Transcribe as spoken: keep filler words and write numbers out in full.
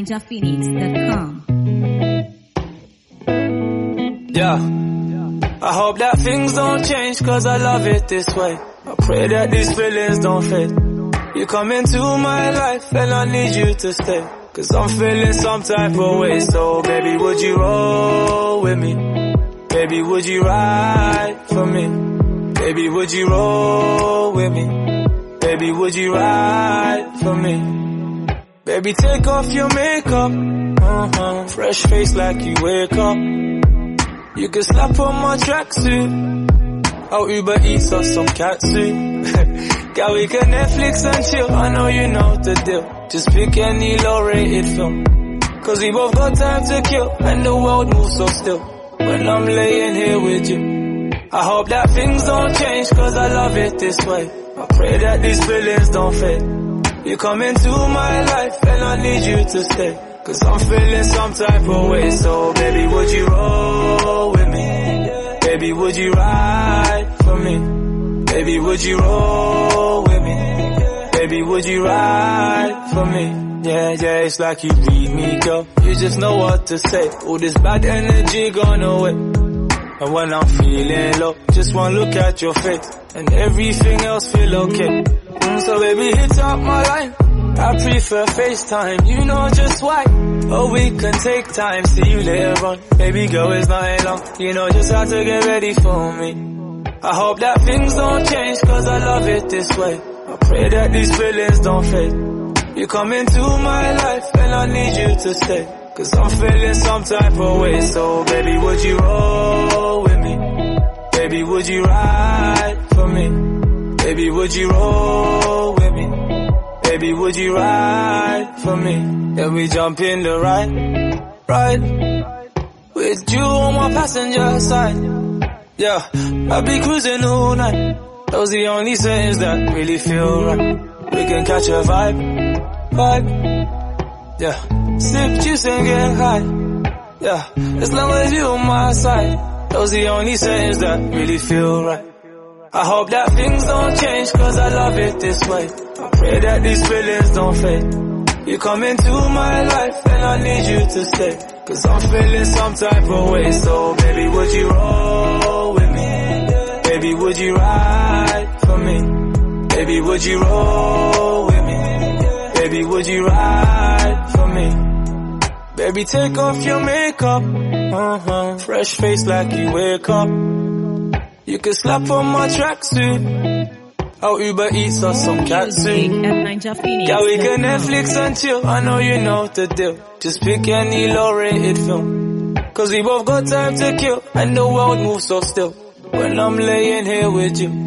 ninja phoenix dot com. Yeah, I hope that things don't change, cause I love it this way. I pray that these feelings don't fade. You come into my life and I need you to stay, cause I'm feeling some type of way. So baby, would you roll with me? Baby, would you ride for me? Baby, would you roll with me? Baby, would you ride for me? Baby, take off your makeup, uh-huh. Fresh face like you wake up. You can slap on my tracksuit, I'll Uber Eats or some cat suit. Girl, we can Netflix and chill, I know you know the deal. Just pick any low-rated film, cause we both got time to kill, and the world moves so still when I'm laying here with you. I hope that things don't change, cause I love it this way. I pray that these feelings don't fade. You come into my life and I need you to stay, cause I'm feeling some type of way. So baby, would you roll with me? Baby, would you ride for me? Baby, would you roll with me? Baby, would you ride for me? Yeah, yeah, it's like you read me, girl. You just know what to say. All this bad energy gone away. And when I'm feeling low, just one look at your face, and everything else feel okay. Mm, so baby, hit up my line, I prefer FaceTime, you know just why. Oh, we can take time, see you later on. Baby girl, it's not long, you know just how to get ready for me. I hope that things don't change, cause I love it this way. I pray that these feelings don't fade. You come into my life and I need you to stay, cause I'm feeling some type of way. So baby, would you roll with me? Baby, would you ride for me? Baby, would you roll with me? Baby, would you ride for me? Then we jump in the ride, ride, with you on my passenger side. Yeah, I'll be cruising all night. Those the only settings that really feel right. We can catch a vibe, vibe. Yeah, sip juice and get high. Yeah, as long as you on my side. Those the only settings that really feel right. I hope that things don't change, cause I love it this way. I pray that these feelings don't fade. You come into my life and I need you to stay, cause I'm feeling some type of way. So baby, would you roll with me? Baby, would you ride for me? Baby, would you roll with me? Baby, would you ride for me? Baby, take off your makeup, uh-huh. Fresh face like you wake up. You can slap on my tracksuit, I'll Uber Eats or some cat suit. Yeah, we can Netflix and chill, I know you know the deal. Just pick any low-rated film, cause we both got time to kill, and the world moves so still when I'm laying here with you.